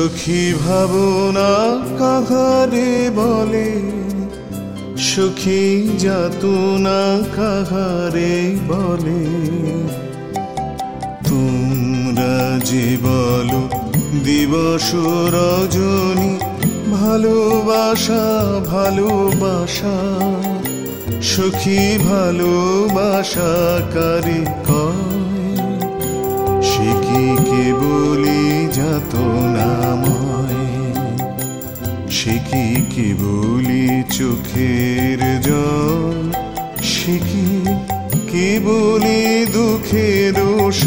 সুখী ভাবনা কাহারে বলে, সুখী যাতনা কাহারে বলে। তোমরা যে বলো দিবস রজনী, ভালোবাসা ভালোবাসা, সুখী ভালোবাসা কারে কয়? সে কি কেবলি যাতনাময়, সে কি কেবলি চোখের জল, সে কি কেবলি দুঃখের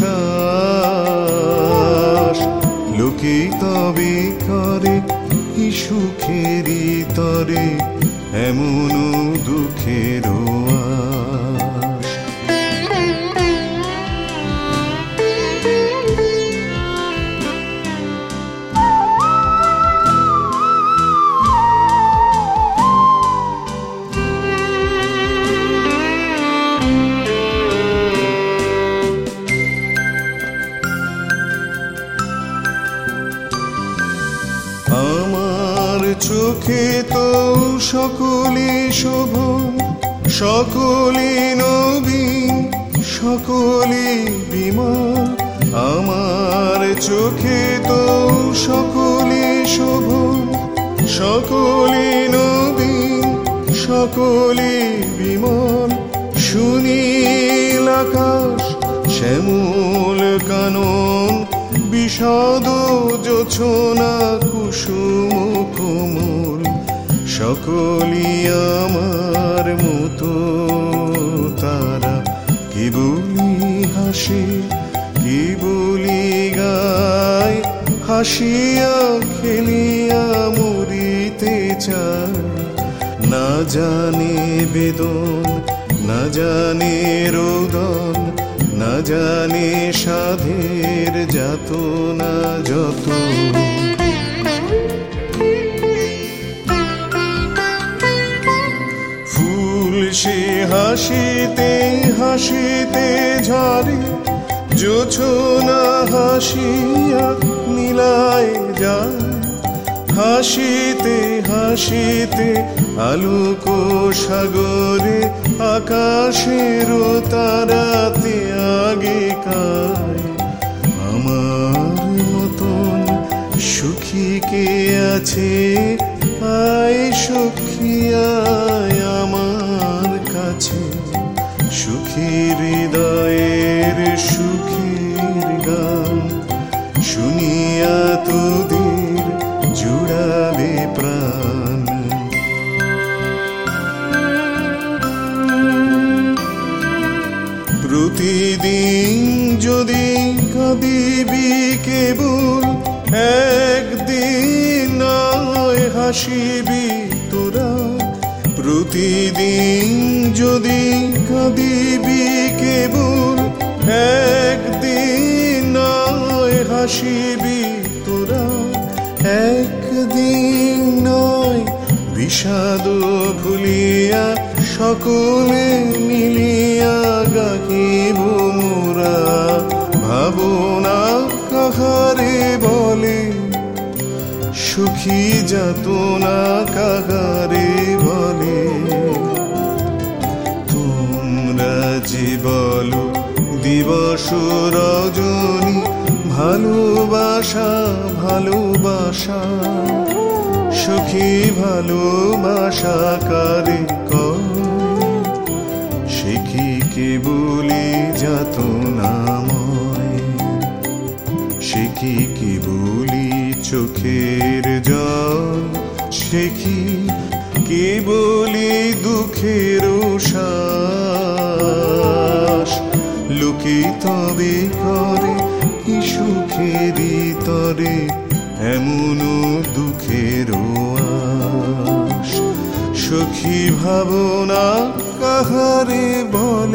শ্বাস। লোকে তবে করে কি সুখেরই তরে এমন দুঃখের আশ। আমার চোখে তো সকলে শোভন, সকলে নবীন, সকলে বিমল। আমার চোখে তো সকলে শোভন, সকলে নবীন, সকলে বিমল। সুনীল আকাশ শ্যামল কানন, বিষাদ জোছনা কুসুম কোমল। সকলি আমার মতো তারা, কেবলি হাসে কেবলি গায়। হাসিয়া খেলিয়া মরিতে চায়, না জানে বেদন না জানে রোদন, না জানে সাধের যাতনা যত। ফুল সে হাসিতে হাসিতে ঝরে, জোছনা হাসিয়া মিলায় যায়। হাসিতে হাসিতে আলোক সাগরে, আকাশের তারাতে আগে কায়। আমার মতন সুখী কে আছে? আয় সখী আয় আমার কাছে। সুখী হৃদয়ের সুখের গান শুনিয়া তোদের জুড়াবে প্রাণ। প্রতিদিন যদি কাঁদিবি কেবল, একদিন নয় হাসিবি তোরা। প্রতিদিন যদি কাঁদিবি কেবল, একদিন নয় হাসিবি তোরা। একদিন নয় বিষাদ ভুলিয়া, সকলে মিলিয়া গাহিব মোরা। ভাবনা কাহারে বলে, সুখী যাতনা কাহারে বলে। তোমরা যে বলো দিবস রজনী, ভালোবাসা ভালোবাসা, সুখী ভালোবাসা কারে কয়? সে কি কেবলি যাতনাময়, সে কি কেবলি চোখের জল, সে কি কেবলি দুঃখের শ্বাস। লোকে তবে করে কি সুখেরই তরে এমন দুঃখের আশ। সখী ভাবনা কাহারে বলে,